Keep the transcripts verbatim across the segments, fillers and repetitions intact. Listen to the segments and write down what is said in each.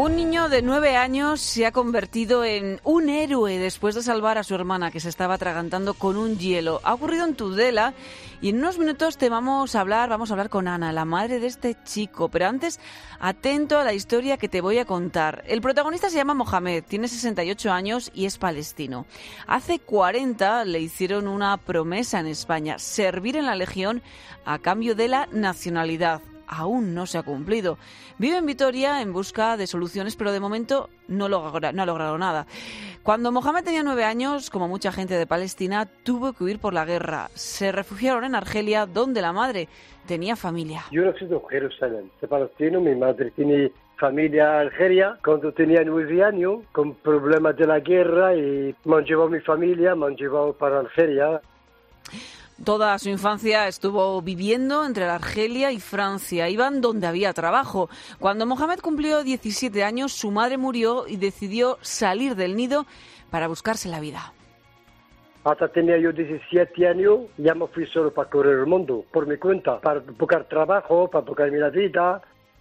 Un niño de nueve años se ha convertido en un héroe después de salvar a su hermana que se estaba atragantando con un hielo. Ha ocurrido en Tudela y en unos minutos te vamos a hablar, vamos a hablar con Ana, la madre de este chico. Pero antes, atento a la historia que te voy a contar. El protagonista se llama Mohamed, tiene sesenta y ocho años y es palestino. Hace cuarenta le hicieron una promesa en España, servir en la Legión a cambio de la nacionalidad. Aún no se ha cumplido. Vive en Vitoria en busca de soluciones, pero de momento no, logra, no ha logrado nada. Cuando Mohamed tenía nueve años, como mucha gente de Palestina, tuvo que huir por la guerra. Se refugiaron en Argelia, donde la madre tenía familia. Yo nací en Jerusalén, soy palestino, mi madre tiene familia en Argelia. Cuando tenía nueve años, con problemas de la guerra, y me han llevado mi familia, me han llevado para Argelia. Toda su infancia estuvo viviendo entre la Argelia y Francia. Iban donde había trabajo. Cuando Mohamed cumplió diecisiete años, su madre murió y decidió salir del nido para buscarse la vida. Hasta tenía yo diecisiete años, ya me fui solo para correr el mundo, por mi cuenta, para buscar trabajo, para buscarme la vida.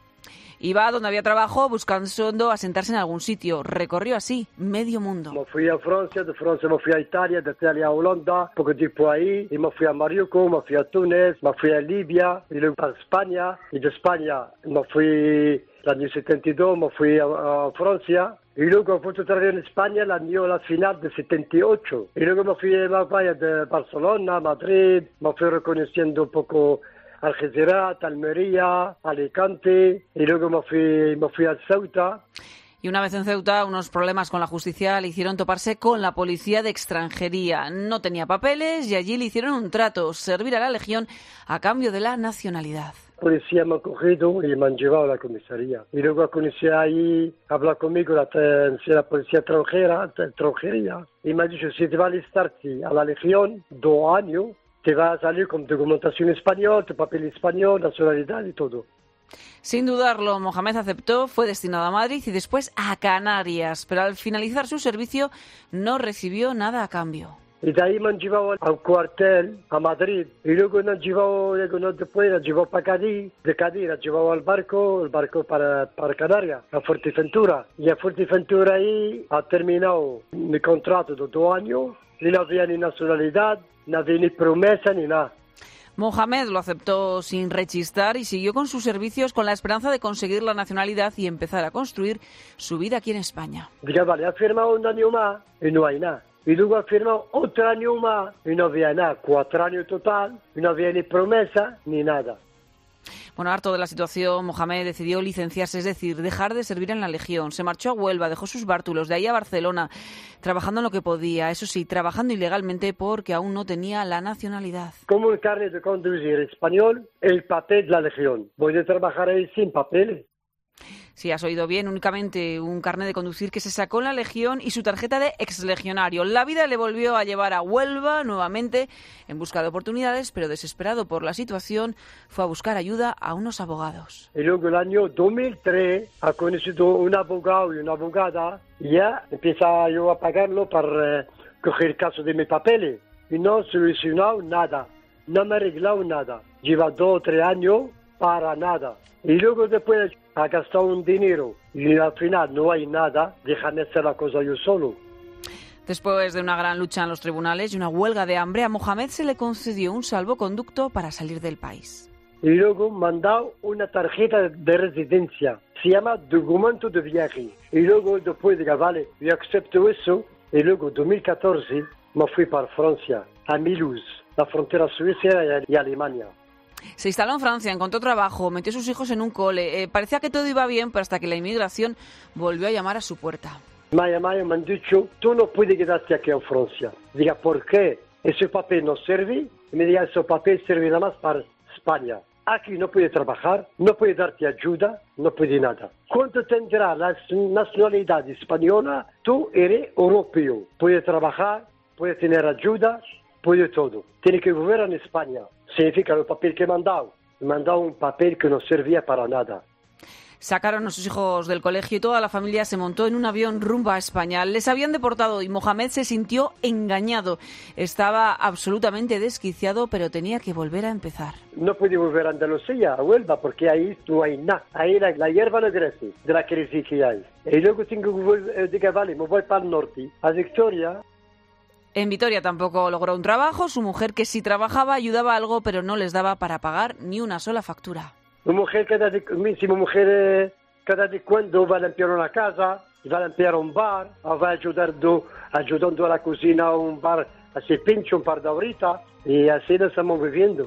Iba donde había trabajo buscando asentarse en algún sitio. Recorrió así medio mundo. Me fui a Francia, de Francia me fui a Italia, de Italia a Holanda, poco tiempo ahí, y me fui a Marruecos, me fui a Túnez, me fui a Libia, y luego a España, y de España me fui el año setenta y dos, me fui a, a Francia, y luego fui otra vez en España el año la final de setenta y ocho, y luego me fui a la playa de Barcelona, Madrid, me fui reconociendo un poco Algeciras, Almería, Alicante, y luego me fui, me fui a Ceuta. Y una vez en Ceuta, unos problemas con la justicia le hicieron toparse con la policía de extranjería. No tenía papeles y allí le hicieron un trato, servir a la Legión a cambio de la nacionalidad. La policía me ha cogido y me han llevado a la comisaría. Y luego conocí ahí, hablar conmigo la, la policía extranjera, extranjería, y me ha dicho, si te va a alistarte a la Legión, dos años, te va a salir con documentación española, tu papel español, nacionalidad y todo. Sin dudarlo, Mohamed aceptó, fue destinado a Madrid y después a Canarias, pero al finalizar su servicio no recibió nada a cambio. Y de ahí me han llevado a un cuartel a Madrid, y luego me han llevado, luego no después me han llevado para Cádiz, de Cádiz me han llevado al barco, el barco para, para Canarias, a Fuerteventura. Y a Fuerteventura ahí ha terminado mi contrato de dos años, y no había ni nacionalidad, no había ni promesa ni nada. Mohamed lo aceptó sin rechistar y siguió con sus servicios con la esperanza de conseguir la nacionalidad y empezar a construir su vida aquí en España. Diga, vale, ha firmado un año más y no hay nada. Y luego ha firmado otro año más y no había nada. Cuatro años total y no había ni promesa ni nada. Bueno, harto de la situación, Mohamed decidió licenciarse, es decir, dejar de servir en la Legión. Se marchó a Huelva, dejó sus bártulos, de ahí a Barcelona, trabajando en lo que podía. Eso sí, trabajando ilegalmente porque aún no tenía la nacionalidad. Como un carnet de conducir español, el papel de la Legión. Voy a trabajar ahí sin papeles. Sí, has oído bien, únicamente un carnet de conducir que se sacó en la Legión y su tarjeta de exlegionario. La vida le volvió a llevar a Huelva nuevamente en busca de oportunidades, pero desesperado por la situación, fue a buscar ayuda a unos abogados. Y luego el año dos mil tres ha conocido un abogado y una abogada y ya empieza yo a pagarlo para eh, coger el caso de mis papeles. Y no he solucionado nada, no me ha arreglado nada. Lleva dos o tres años para nada. Y luego después ha gastado un dinero y al final no hay nada, déjame hacer la cosa yo solo. Después de una gran lucha en los tribunales y una huelga de hambre, a Mohamed se le concedió un salvoconducto para salir del país. Y luego me han dado una tarjeta de residencia, se llama documento de viaje. Y luego después diga, vale, yo acepto eso. Y luego en dos mil catorce me fui para Francia, a Mulhouse, la frontera suiza y Alemania. Se instaló en Francia, encontró trabajo, metió a sus hijos en un cole. Eh, parecía que todo iba bien, pero hasta que la inmigración volvió a llamar a su puerta. Me han llamado y me han dicho, tú no puedes quedarte aquí en Francia. Diga, ¿por qué? Ese papel no sirve. Y me diga, ese papel sirve nada más para España. Aquí no puede trabajar, no puede darte ayuda, no puede nada. Cuando tendrás la nacionalidad española, tú eres europeo. Puedes trabajar, puedes tener ayuda, puede todo. Tiene que volver en España. Significa el papel que me han dado. Me han dado un papel que no servía para nada. Sacaron a sus hijos del colegio y toda la familia se montó en un avión rumbo a España. Les habían deportado y Mohamed se sintió engañado. Estaba absolutamente desquiciado, pero tenía que volver a empezar. No pude volver a Andalucía, a Huelva, porque ahí no hay nada. Ahí la, la hierba no crece, de la crisis que hay. Y luego tengo que volver, digo, vale, me voy para el norte, a Victoria. En Vitoria tampoco logró un trabajo. Su mujer, que sí trabajaba, ayudaba algo, pero no les daba para pagar ni una sola factura. Mi mujer, cada de, mi, si mi mujer eh, cada de cuando va a limpiar una casa, va a limpiar un bar, va ayudando, ayudando a la cocina a un bar, hace pincho un par de horitas, y así lo estamos viviendo.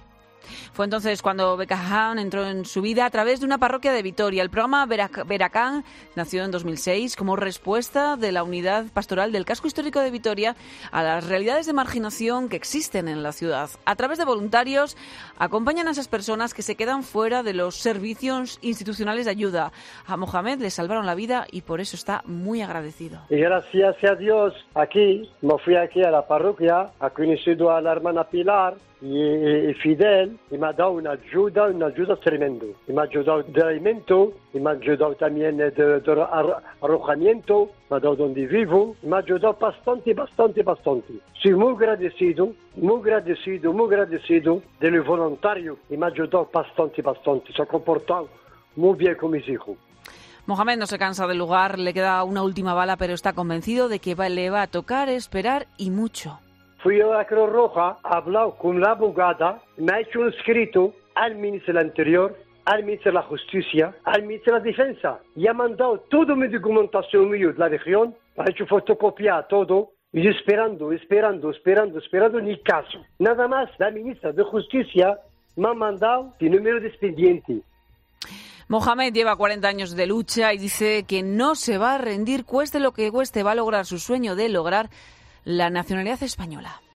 Fue entonces cuando Becajan entró en su vida a través de una parroquia de Vitoria. El programa Beracán nació en dos mil seis como respuesta de la unidad pastoral del casco histórico de Vitoria a las realidades de marginación que existen en la ciudad. A través de voluntarios acompañan a esas personas que se quedan fuera de los servicios institucionales de ayuda. A Mohamed le salvaron la vida y por eso está muy agradecido. Y gracias a Dios, aquí, me fui aquí a la parroquia, he conocido a la hermana Pilar, y, y Fidel, y me ha dado una ayuda, una ayuda tremenda. Y me ha ayudado de alimento, y me ha ayudado también de, de arrojamiento, me ha dado donde vivo, y me ha ayudado bastante, bastante, bastante. Soy muy agradecido, muy agradecido, muy agradecido de los voluntarios, y me ha ayudado bastante, bastante. Se ha comportado muy bien con mis hijos. Mohamed no se cansa del lugar, le queda una última bala, pero está convencido de que va, le va a tocar esperar y mucho. Fui a la Cruz Roja, he hablado con la abogada, me ha hecho un escrito al ministro del Interior, al ministro de la Justicia, al ministro de la Defensa. Y ha mandado toda mi documentación mía de la región, ha hecho fotocopiar todo, y yo esperando, esperando, esperando, esperando, ni caso. Nada más, la ministra de Justicia me ha mandado el número de expediente. Mohamed lleva cuarenta años de lucha y dice que no se va a rendir, cueste lo que cueste, va a lograr su sueño de lograr la nacionalidad española.